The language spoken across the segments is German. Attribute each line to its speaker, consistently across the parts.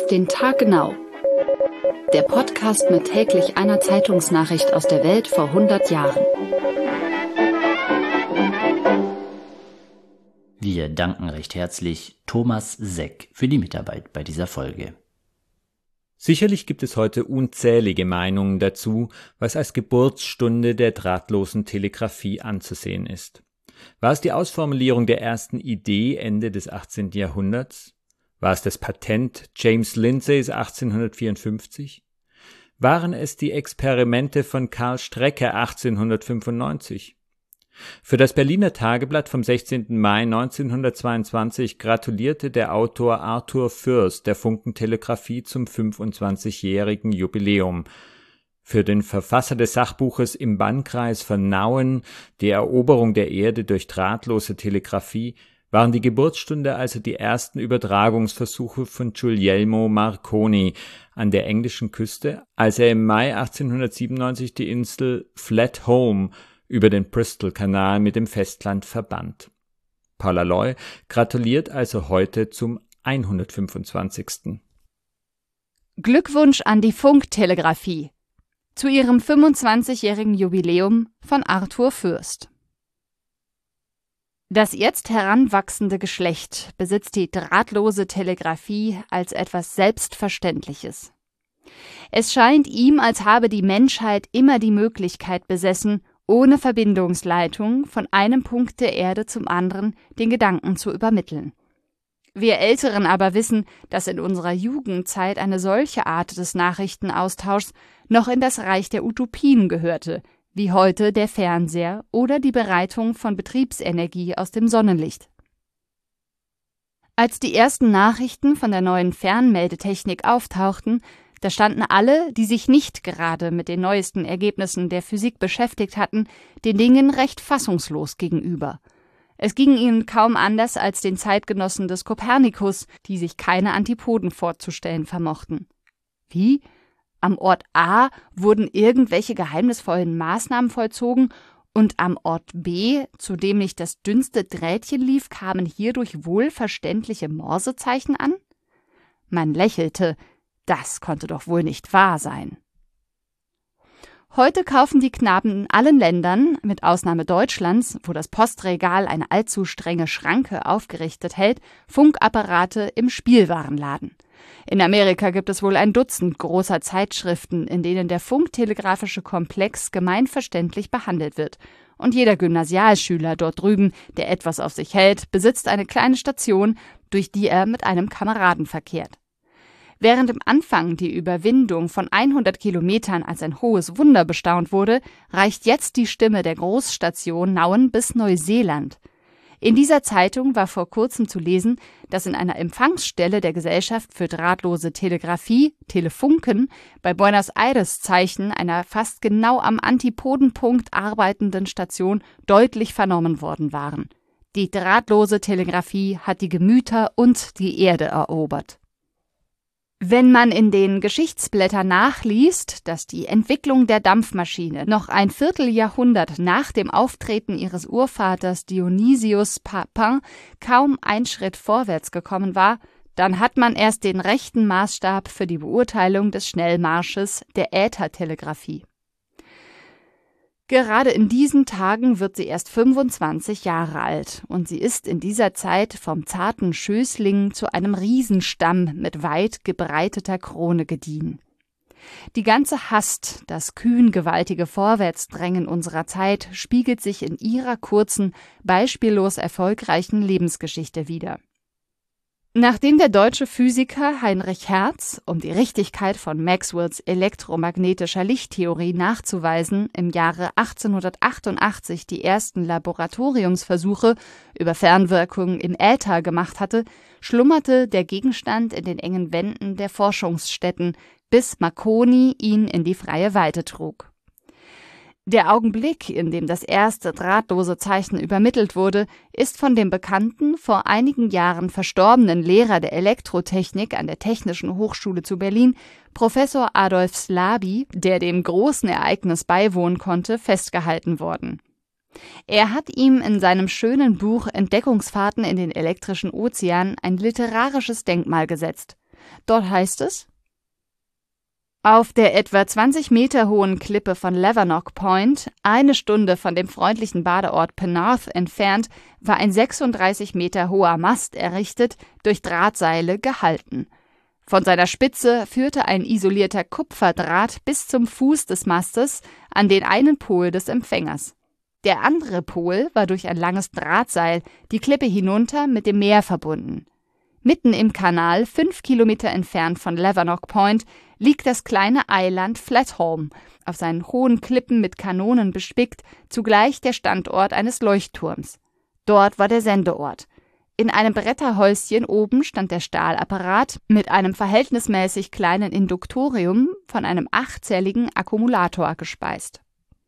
Speaker 1: den Tag genau. Der Podcast mit täglich einer Zeitungsnachricht aus der Welt vor 100 Jahren.
Speaker 2: Wir danken recht herzlich Thomas Seck für die Mitarbeit bei dieser Folge.
Speaker 3: Sicherlich gibt es heute unzählige Meinungen dazu, was als Geburtsstunde der drahtlosen Telegrafie anzusehen ist. War es die Ausformulierung der ersten Idee Ende des 18. Jahrhunderts? War es das Patent James Lindsays 1854? Waren es die Experimente von Karl Strecker 1895? Für das Berliner Tageblatt vom 16. Mai 1922 gratulierte der Autor Arthur Fürst der Funkentelegrafie zum 25-jährigen Jubiläum. Für den Verfasser des Sachbuches Im Bannkreis von Nauen, die Eroberung der Erde durch drahtlose Telegrafie, waren die Geburtsstunde also die ersten Übertragungsversuche von Guglielmo Marconi an der englischen Küste, als er im Mai 1897 die Insel Flatholm über den Bristol-Kanal mit dem Festland verband. Paula Loy gratuliert also heute zum 125.
Speaker 4: Glückwunsch an die Funktelegrafie zu ihrem 25-jährigen Jubiläum von Arthur Fürst. Das jetzt heranwachsende Geschlecht besitzt die drahtlose Telegrafie als etwas Selbstverständliches. Es scheint ihm, als habe die Menschheit immer die Möglichkeit besessen, ohne Verbindungsleitung von einem Punkt der Erde zum anderen den Gedanken zu übermitteln. Wir Älteren aber wissen, dass in unserer Jugendzeit eine solche Art des Nachrichtenaustauschs noch in das Reich der Utopien gehörte, wie heute der Fernseher oder die Bereitung von Betriebsenergie aus dem Sonnenlicht. Als die ersten Nachrichten von der neuen Fernmeldetechnik auftauchten, da standen alle, die sich nicht gerade mit den neuesten Ergebnissen der Physik beschäftigt hatten, den Dingen recht fassungslos gegenüber. Es ging ihnen kaum anders als den Zeitgenossen des Kopernikus, die sich keine Antipoden vorzustellen vermochten. Wie? Am Ort A wurden irgendwelche geheimnisvollen Maßnahmen vollzogen und am Ort B, zu dem nicht das dünnste Drähtchen lief, kamen hierdurch wohlverständliche Morsezeichen an? Man lächelte. Das konnte doch wohl nicht wahr sein. Heute kaufen die Knaben in allen Ländern, mit Ausnahme Deutschlands, wo das Postregal eine allzu strenge Schranke aufgerichtet hält, Funkapparate im Spielwarenladen. In Amerika gibt es wohl ein Dutzend großer Zeitschriften, in denen der funktelegrafische Komplex gemeinverständlich behandelt wird. Und jeder Gymnasialschüler dort drüben, der etwas auf sich hält, besitzt eine kleine Station, durch die er mit einem Kameraden verkehrt. Während im Anfang die Überwindung von 100 Kilometern als ein hohes Wunder bestaunt wurde, reicht jetzt die Stimme der Großstation Nauen bis Neuseeland. In dieser Zeitung war vor kurzem zu lesen, dass in einer Empfangsstelle der Gesellschaft für drahtlose Telegrafie, Telefunken, bei Buenos Aires Zeichen einer fast genau am Antipodenpunkt arbeitenden Station deutlich vernommen worden waren. Die drahtlose Telegrafie hat die Gemüter und die Erde erobert. Wenn man in den Geschichtsblättern nachliest, dass die Entwicklung der Dampfmaschine noch ein Vierteljahrhundert nach dem Auftreten ihres Urvaters Dionysius Papin kaum einen Schritt vorwärts gekommen war, dann hat man erst den rechten Maßstab für die Beurteilung des Schnellmarsches der Äthertelegrafie. Gerade in diesen Tagen wird sie erst 25 Jahre alt und sie ist in dieser Zeit vom zarten Schößling zu einem Riesenstamm mit weit gebreiteter Krone gediehen. Die ganze Hast, das kühn gewaltige Vorwärtsdrängen unserer Zeit spiegelt sich in ihrer kurzen, beispiellos erfolgreichen Lebensgeschichte wider. Nachdem der deutsche Physiker Heinrich Hertz, um die Richtigkeit von Maxwells elektromagnetischer Lichttheorie nachzuweisen, im Jahre 1888 die ersten Laboratoriumsversuche über Fernwirkungen im Äther gemacht hatte, schlummerte der Gegenstand in den engen Wänden der Forschungsstätten, bis Marconi ihn in die freie Weite trug. Der Augenblick, in dem das erste drahtlose Zeichen übermittelt wurde, ist von dem bekannten, vor einigen Jahren verstorbenen Lehrer der Elektrotechnik an der Technischen Hochschule zu Berlin, Professor Adolf Slaby, der dem großen Ereignis beiwohnen konnte, festgehalten worden. Er hat ihm in seinem schönen Buch Entdeckungsfahrten in den elektrischen Ozean ein literarisches Denkmal gesetzt. Dort heißt es: Auf der etwa 20 Meter hohen Klippe von Levernock Point, 1 Stunde von dem freundlichen Badeort Penarth entfernt, war ein 36 Meter hoher Mast errichtet, durch Drahtseile gehalten. Von seiner Spitze führte ein isolierter Kupferdraht bis zum Fuß des Mastes an den einen Pol des Empfängers. Der andere Pol war durch ein langes Drahtseil die Klippe hinunter mit dem Meer verbunden. Mitten im Kanal, 5 Kilometer entfernt von Levernock Point, liegt das kleine Eiland Flatholm, auf seinen hohen Klippen mit Kanonen bespickt, zugleich der Standort eines Leuchtturms. Dort war der Sendeort. In einem Bretterhäuschen oben stand der Stahlapparat mit einem verhältnismäßig kleinen Induktorium von einem 8-zelligen Akkumulator gespeist.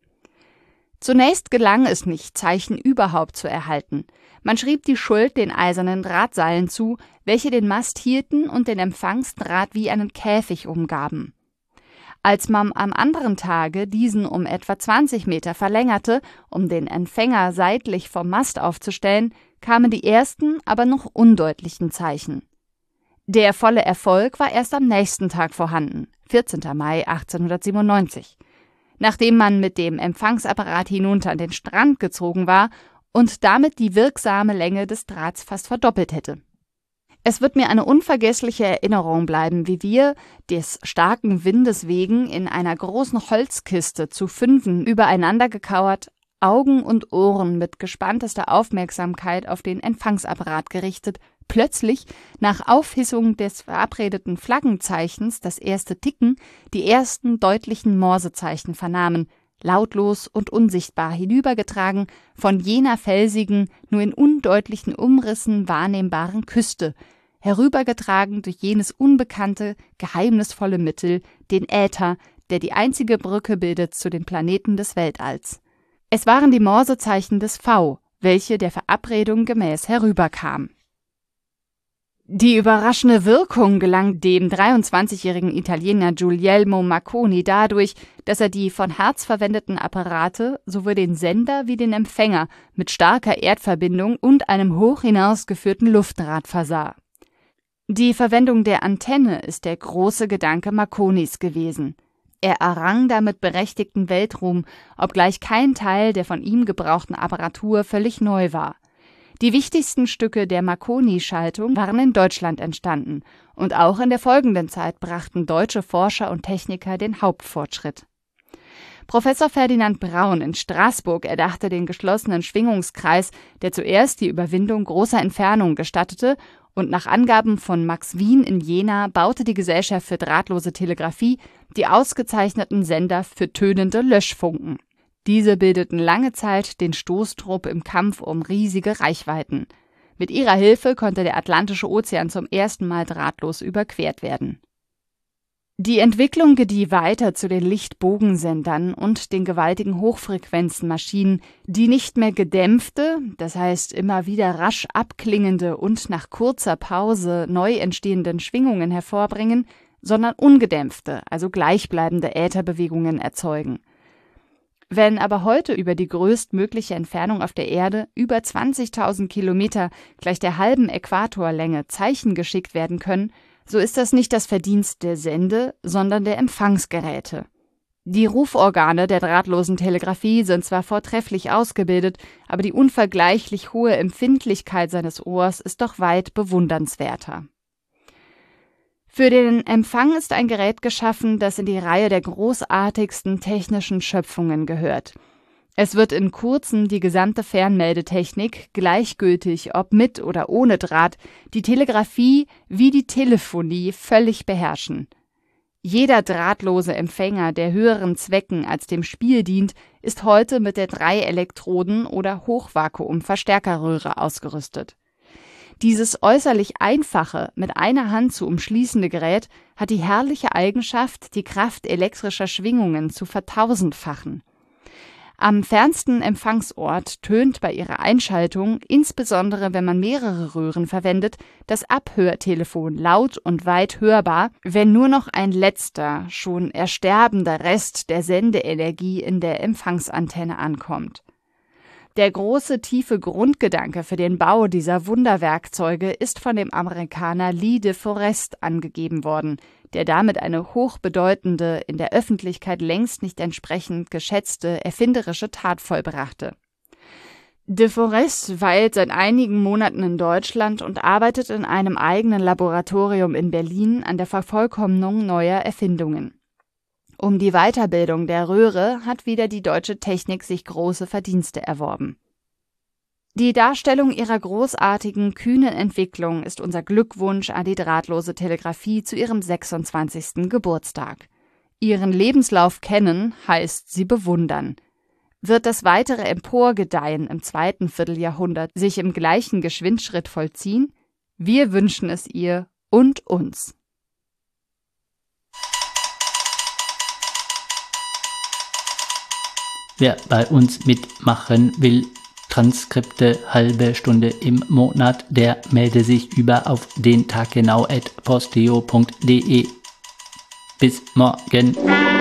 Speaker 4: Zunächst gelang es nicht, Zeichen überhaupt zu erhalten. Man schrieb die Schuld den eisernen Drahtseilen zu, welche den Mast hielten und den Empfangsdraht wie einen Käfig umgaben. Als man am anderen Tage diesen um etwa 20 Meter verlängerte, um den Empfänger seitlich vom Mast aufzustellen, kamen die ersten, aber noch undeutlichen Zeichen. Der volle Erfolg war erst am nächsten Tag vorhanden, 14. Mai 1897, nachdem man mit dem Empfangsapparat hinunter an den Strand gezogen war und damit die wirksame Länge des Drahts fast verdoppelt hätte. Es wird mir eine unvergessliche Erinnerung bleiben, wie wir, des starken Windes wegen, in einer großen Holzkiste zu 5 übereinander gekauert, Augen und Ohren mit gespanntester Aufmerksamkeit auf den Empfangsapparat gerichtet, plötzlich nach Aufhissung des verabredeten Flaggenzeichens das erste Ticken, die ersten deutlichen Morsezeichen vernahmen, lautlos und unsichtbar hinübergetragen von jener felsigen, nur in undeutlichen Umrissen wahrnehmbaren Küste, herübergetragen durch jenes unbekannte, geheimnisvolle Mittel, den Äther, der die einzige Brücke bildet zu den Planeten des Weltalls. Es waren die Morsezeichen des V, welche der Verabredung gemäß herüberkamen. Die überraschende Wirkung gelang dem 23-jährigen Italiener Guglielmo Marconi dadurch, dass er die von Hertz verwendeten Apparate, sowohl den Sender wie den Empfänger, mit starker Erdverbindung und einem hoch hinausgeführten Luftdraht versah. Die Verwendung der Antenne ist der große Gedanke Marconis gewesen. Er errang damit berechtigten Weltruhm, obgleich kein Teil der von ihm gebrauchten Apparatur völlig neu war. Die wichtigsten Stücke der Marconi-Schaltung waren in Deutschland entstanden, und auch in der folgenden Zeit brachten deutsche Forscher und Techniker den Hauptfortschritt. Professor Ferdinand Braun in Straßburg erdachte den geschlossenen Schwingungskreis, der zuerst die Überwindung großer Entfernungen gestattete, und nach Angaben von Max Wien in Jena baute die Gesellschaft für drahtlose Telegrafie die ausgezeichneten Sender für tönende Löschfunken. Diese bildeten lange Zeit den Stoßtrupp im Kampf um riesige Reichweiten. Mit ihrer Hilfe konnte der Atlantische Ozean zum ersten Mal drahtlos überquert werden. Die Entwicklung gedieh weiter zu den Lichtbogensendern und den gewaltigen Hochfrequenzenmaschinen, die nicht mehr gedämpfte, das heißt immer wieder rasch abklingende und nach kurzer Pause neu entstehenden Schwingungen hervorbringen, sondern ungedämpfte, also gleichbleibende Ätherbewegungen erzeugen. Wenn aber heute über die größtmögliche Entfernung auf der Erde, über 20.000 Kilometer, gleich der halben Äquatorlänge, Zeichen geschickt werden können, so ist das nicht das Verdienst der Sende-, sondern der Empfangsgeräte. Die Ruforgane der drahtlosen Telegrafie sind zwar vortrefflich ausgebildet, aber die unvergleichlich hohe Empfindlichkeit seines Ohrs ist doch weit bewundernswerter. Für den Empfang ist ein Gerät geschaffen, das in die Reihe der großartigsten technischen Schöpfungen gehört. Es wird in Kurzem die gesamte Fernmeldetechnik, gleichgültig ob mit oder ohne Draht, die Telegrafie wie die Telefonie völlig beherrschen. Jeder drahtlose Empfänger, der höheren Zwecken als dem Spiel dient, ist heute mit der 3-Elektroden- oder Hochvakuum-Verstärkerröhre ausgerüstet. Dieses äußerlich einfache, mit einer Hand zu umschließende Gerät hat die herrliche Eigenschaft, die Kraft elektrischer Schwingungen zu vertausendfachen. Am fernsten Empfangsort tönt bei ihrer Einschaltung, insbesondere wenn man mehrere Röhren verwendet, das Abhörtelefon laut und weit hörbar, wenn nur noch ein letzter, schon ersterbender Rest der Sendeenergie in der Empfangsantenne ankommt. Der große, tiefe Grundgedanke für den Bau dieser Wunderwerkzeuge ist von dem Amerikaner Lee de Forest angegeben worden, der damit eine hochbedeutende, in der Öffentlichkeit längst nicht entsprechend geschätzte erfinderische Tat vollbrachte. De Forest weilt seit einigen Monaten in Deutschland und arbeitet in einem eigenen Laboratorium in Berlin an der Vervollkommnung neuer Erfindungen. Um die Weiterbildung der Röhre hat wieder die deutsche Technik sich große Verdienste erworben. Die Darstellung ihrer großartigen, kühnen Entwicklung ist unser Glückwunsch an die drahtlose Telegrafie zu ihrem 26. Geburtstag. Ihren Lebenslauf kennen heißt sie bewundern. Wird das weitere Emporgedeihen im 2. Vierteljahrhundert sich im gleichen Geschwindschritt vollziehen? Wir wünschen es ihr und uns.
Speaker 2: Wer bei uns mitmachen will, Transkripte halbe Stunde im Monat, der melde sich über auf den taggenau@posteo.de. Bis morgen.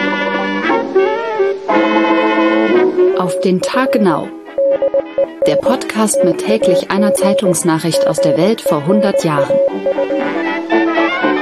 Speaker 1: Auf den Tag genau. Der Podcast mit täglich einer Zeitungsnachricht aus der Welt vor 100 Jahren.